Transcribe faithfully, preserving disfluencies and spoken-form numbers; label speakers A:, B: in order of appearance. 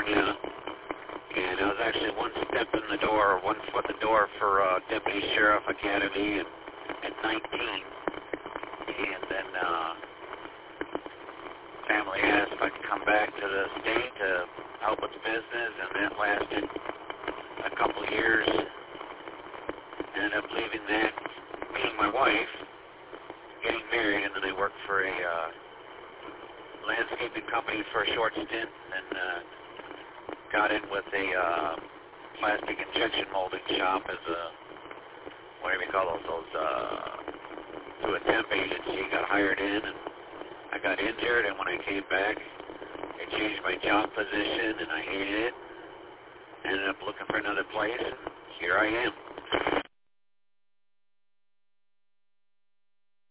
A: California, and I was actually one step in the door, one foot in the door for uh, Deputy Sheriff Academy at, at nineteen. And then uh, family asked if I could come back to the state to help with the business, and that lasted a couple of years. Ended up leaving that, meeting my wife, getting married, and then I worked for a uh, landscaping company for a short stint, and uh, got in with a uh, plastic injection molding shop as a, whatever you call those, those uh, through a temp agency. Got hired in, and I got injured, and when I came back, I changed my job position, and I hated it. Ended up looking for another place, and here I am.